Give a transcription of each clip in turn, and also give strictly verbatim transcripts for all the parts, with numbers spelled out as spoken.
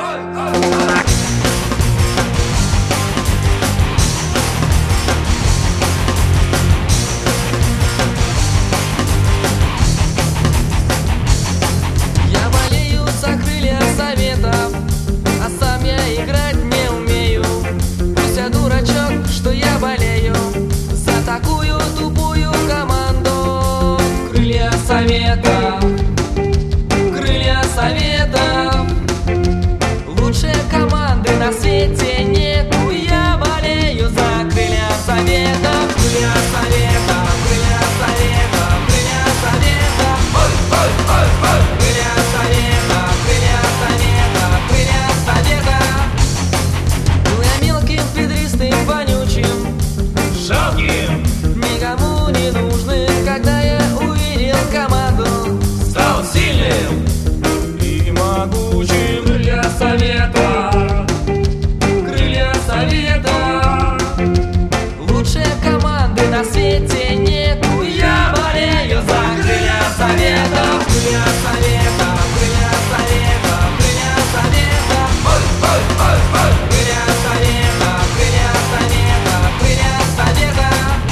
Что я болею за такую тупую команду. Крылья Совета, крылья Совета, лучшей команды на свете нету. Я болею за крылья Совета, крылья Совета, крылья Совета, крылья Совета, ой, ой, ой, ой. Крылья Совета, крылья Совета, крылья Совета. Ну я мелким, педристым, вонючим, жалким, никому не нужным. Когда я увидел команду, стал сильным и могучим. Крылья Совета, крылья Совета, лучшей команды на свете нету. Я болею за крылья Совета, крылья Совета, крылья Совета, крылья Совета, ой, ой, ой, ой. Крылья Совета, крылья Совета, крылья Совета.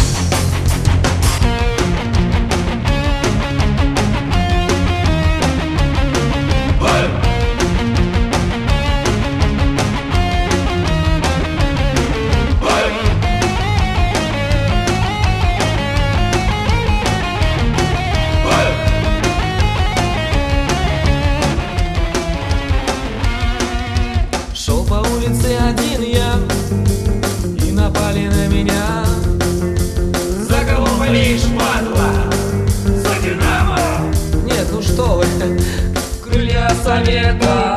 Шел по улице один я, и напали на меня. За кого болеешь, падла? За Динамо? Нет, ну что вы, крылья Совета,